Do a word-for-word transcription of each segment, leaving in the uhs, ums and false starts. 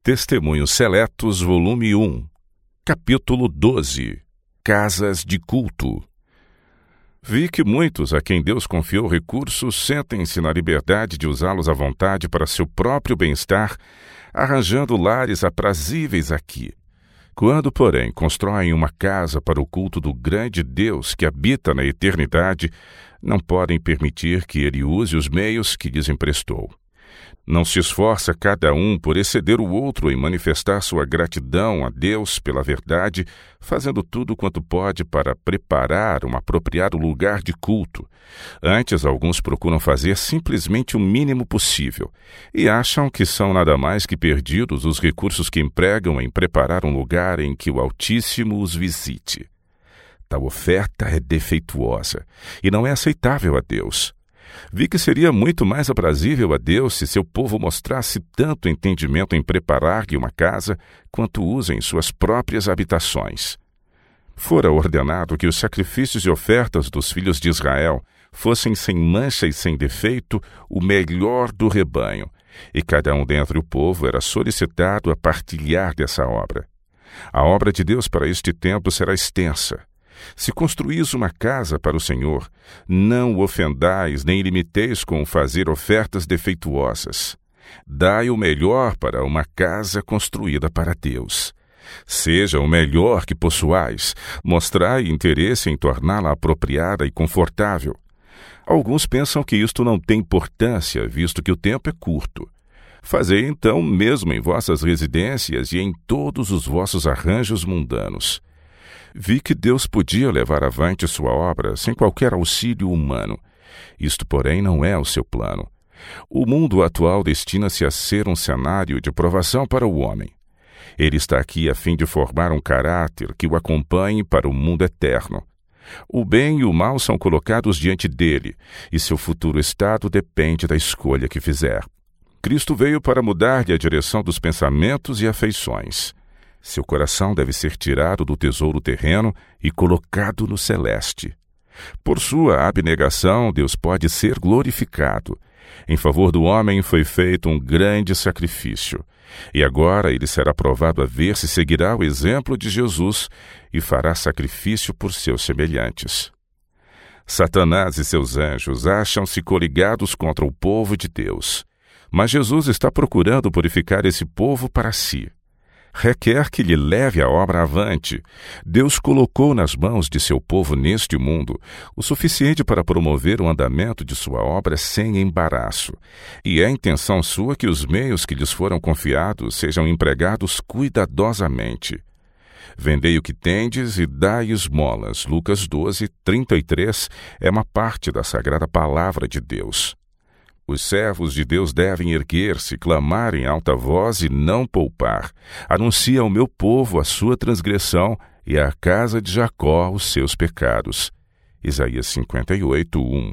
Testemunhos Seletos, volume um, capítulo doze. Casas de culto. Vi que muitos a quem Deus confiou recursos sentem-se na liberdade de usá-los à vontade para seu próprio bem-estar, arranjando lares aprazíveis aqui. Quando, porém, constroem uma casa para o culto do grande Deus que habita na eternidade, não podem permitir que ele use os meios que lhes emprestou. Não se esforça cada um por exceder o outro em manifestar sua gratidão a Deus pela verdade, fazendo tudo quanto pode para preparar um apropriado lugar de culto. Antes, alguns procuram fazer simplesmente o mínimo possível e acham que são nada mais que perdidos os recursos que empregam em preparar um lugar em que o Altíssimo os visite. Tal oferta é defeituosa e não é aceitável a Deus. Vi que seria muito mais aprazível a Deus se seu povo mostrasse tanto entendimento em preparar-lhe uma casa, quanto usa em suas próprias habitações. Fora ordenado que os sacrifícios e ofertas dos filhos de Israel fossem sem mancha e sem defeito, o melhor do rebanho, e cada um dentre o povo era solicitado a partilhar dessa obra. A obra de Deus para este tempo será extensa. Se construís uma casa para o Senhor, não o ofendais nem limiteis com fazer ofertas defeituosas. Dai o melhor para uma casa construída para Deus. Seja o melhor que possuais, mostrai interesse em torná-la apropriada e confortável. Alguns pensam que isto não tem importância, visto que o tempo é curto. Fazei então mesmo em vossas residências e em todos os vossos arranjos mundanos. Vi que Deus podia levar avante sua obra sem qualquer auxílio humano. Isto, porém, não é o seu plano. O mundo atual destina-se a ser um cenário de provação para o homem. Ele está aqui a fim de formar um caráter que o acompanhe para o mundo eterno. O bem e o mal são colocados diante dele, e seu futuro estado depende da escolha que fizer. Cristo veio para mudar-lhe a direção dos pensamentos e afeições. Seu coração deve ser tirado do tesouro terreno e colocado no celeste. Por sua abnegação, Deus pode ser glorificado. Em favor do homem foi feito um grande sacrifício. E agora ele será provado a ver se seguirá o exemplo de Jesus e fará sacrifício por seus semelhantes. Satanás e seus anjos acham-se coligados contra o povo de Deus. Mas Jesus está procurando purificar esse povo para si. Requer que lhe leve a obra avante. Deus colocou nas mãos de seu povo neste mundo o suficiente para promover o andamento de sua obra sem embaraço. E é intenção sua que os meios que lhes foram confiados sejam empregados cuidadosamente. Vendei o que tendes e dai esmolas. Lucas doze, trinta e três é uma parte da sagrada palavra de Deus. Os servos de Deus devem erguer-se, clamar em alta voz e não poupar. Anuncia ao meu povo a sua transgressão e à casa de Jacó os seus pecados. Isaías cinquenta e oito, um.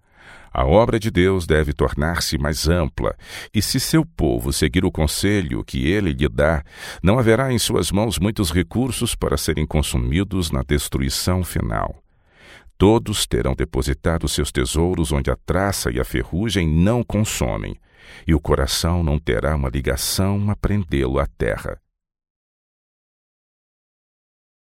A obra de Deus deve tornar-se mais ampla, e se seu povo seguir o conselho que ele lhe dá, não haverá em suas mãos muitos recursos para serem consumidos na destruição final. Todos terão depositado seus tesouros onde a traça e a ferrugem não consomem, e o coração não terá uma ligação a prendê-lo à terra.